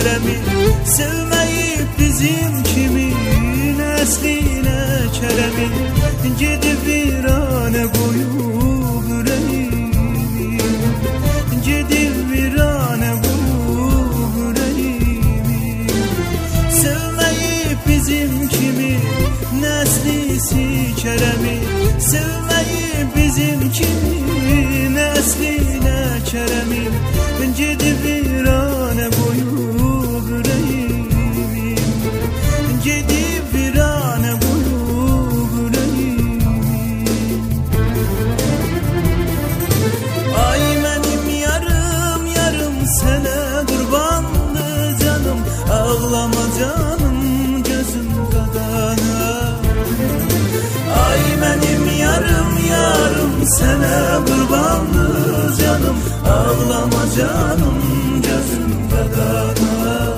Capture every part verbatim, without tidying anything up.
keremi, sevmeyip bizim kimi nesline keremi, gidip virane koyup yüreğimi, gidip virane koyup yüreğimi, sevmeyip bizim kimi neslisi keremi, sevmeyip bizim kimi nesline keremi, gidip virane koyup yüreğimi, gidip virane koyup yüreğimi. Ay benim yarım yarım sene kurbandı canım, ağlama canım gözüm kadana. Ay benim yarım yarım sene kurbandı canım, ağlama canım gözüm kadana.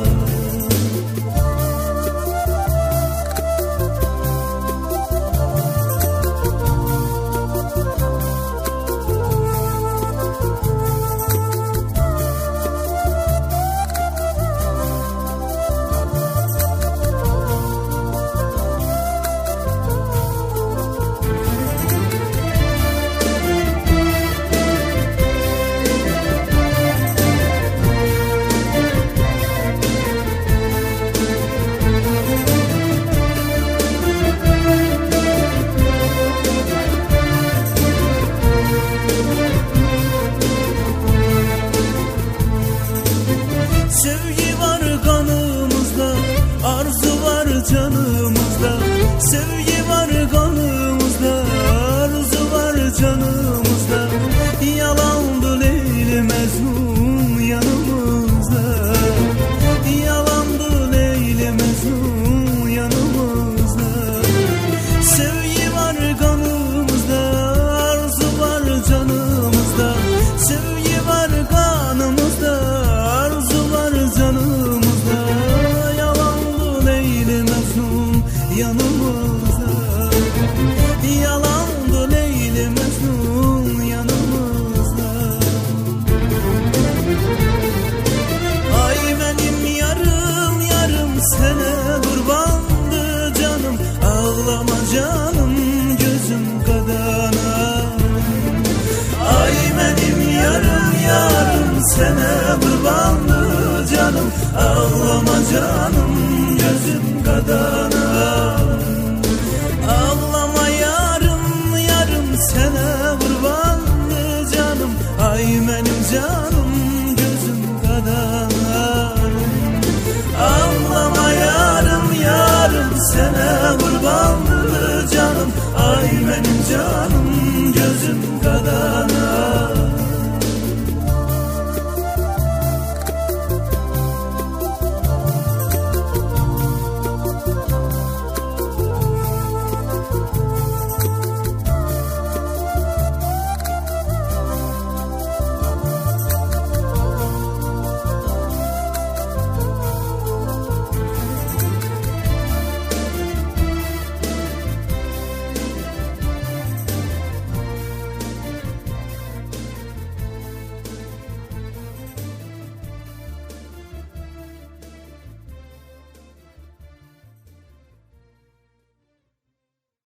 Sevgi var kanımızda, arzu var canımızda. Sevgi var kanımızda, arzu var canımızda. Yalandı Leyli Mecnun yanımızda, yalandı Leyli Mecnun yanımızda. Sevgi var kanımızda, arzu var canımızda. Sevgi var kanımızda, canımızda, yalandı Leyli Mecnun yanımızda, yalandı Leyli Mecnun yanımızda. Ay benim yarım yarım sene kurbandı canım, ağlama canım gözüm kadana. Ay benim yarım yarım sene kurbandı canım, ağlama canım gözüm kadana. Ağlama yarım yarım sene kurbandı canım, ay benim canım gözüm kadana. Ağlama yarım yarım sene kurbandı canım, ay benim canım